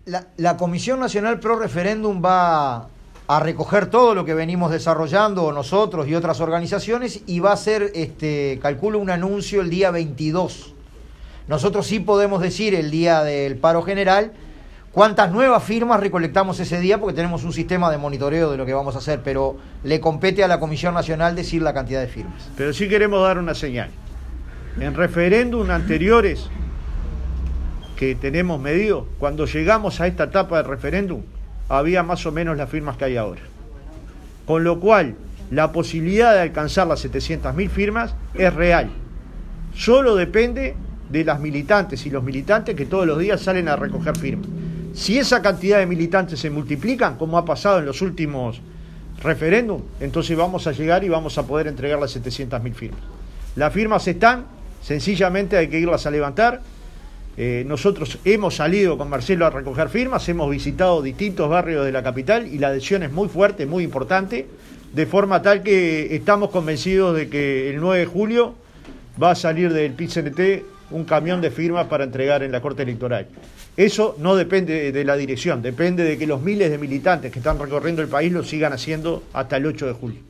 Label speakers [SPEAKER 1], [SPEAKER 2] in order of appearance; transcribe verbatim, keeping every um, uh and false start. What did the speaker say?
[SPEAKER 1] La, la Comisión Nacional Pro Referéndum va a recoger todo lo que venimos desarrollando nosotros y otras organizaciones y va a hacer, este, calculo, un anuncio el día veintidós. Nosotros sí podemos decir el día del paro general cuántas nuevas firmas recolectamos ese día, porque tenemos un sistema de monitoreo de lo que vamos a hacer, pero le compete a la Comisión Nacional decir la cantidad de firmas.
[SPEAKER 2] Pero sí queremos dar una señal. En referéndum anteriores que tenemos medido, cuando llegamos a esta etapa de referéndum, había más o menos las firmas que hay ahora. Con lo cual, la posibilidad de alcanzar las setecientas mil firmas es real. Solo depende de las militantes y los militantes que todos los días salen a recoger firmas. Si esa cantidad de militantes se multiplican, como ha pasado en los últimos referéndums, entonces vamos a llegar y vamos a poder entregar las setecientas mil firmas. Las firmas están, sencillamente hay que irlas a levantar. Eh, nosotros hemos salido con Marcelo a recoger firmas, hemos visitado distintos barrios de la capital y la adhesión es muy fuerte, muy importante, de forma tal que estamos convencidos de que el nueve de julio va a salir del P I C N T un camión de firmas para entregar en la Corte Electoral. Eso no depende de la dirección, depende de que los miles de militantes que están recorriendo el país lo sigan haciendo hasta el ocho de julio.